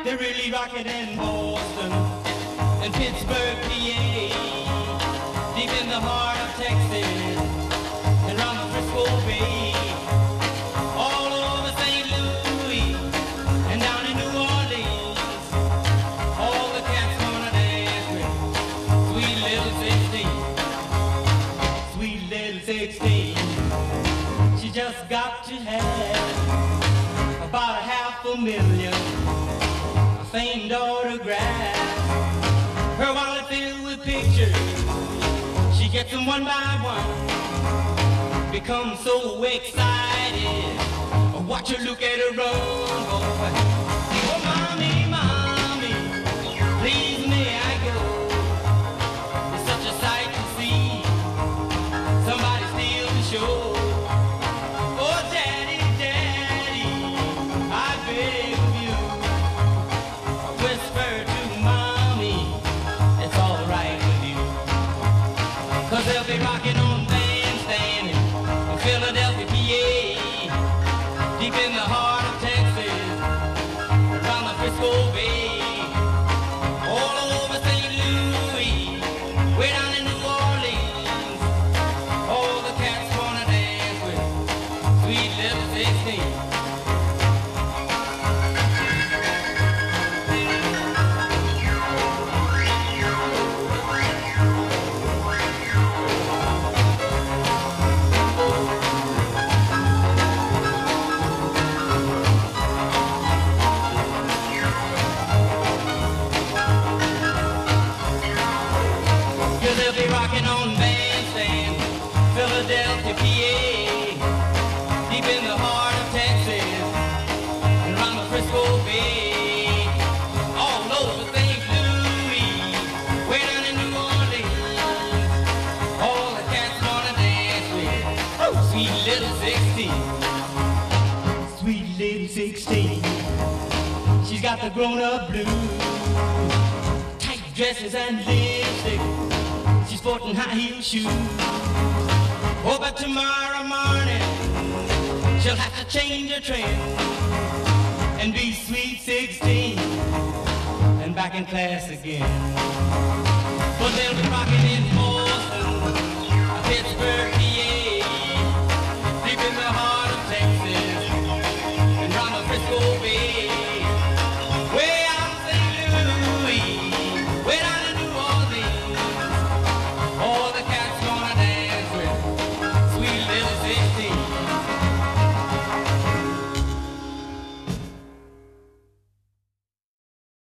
They're really rocking in Boston and Pittsburgh, PA, deep in the heart of Texas and round the Frisco Bay, all over St. Louis and down in New Orleans. All the cats wanna dance with sweet little 16, sweet little 16. She just got to have about $500,000 famed autograph. Her wallet filled with pictures, she gets them one by one. Becomes so excited, watch her look at her run, boy. Oh, mommy, mommy, please may I go? It's such a sight to see, somebody steal the show. Oh, daddy, daddy, I beg of you, whisper to mommy, it's all right with you. 'Cause they'll be rocking on Bandstand in Philadelphia, PA, deep in the heart of Texas, around the Frisco Bay, all over St. Louis, way down in New Orleans. All the cats wanna dance with sweet little 16. They'll be rocking on Bandstand, Philadelphia, PA, deep in the heart of Texas, and around the Frisco Bay, all over St. Louis, way down in New Orleans. All the cats wanna dance with sweet little 16, sweet little 16. She's got the grown-up blues, tight dresses and lipstick. She's sporting high-heel shoes. Oh, but tomorrow morning she'll have to change her trend and be sweet 16 and back in class again. But they'll be rocking in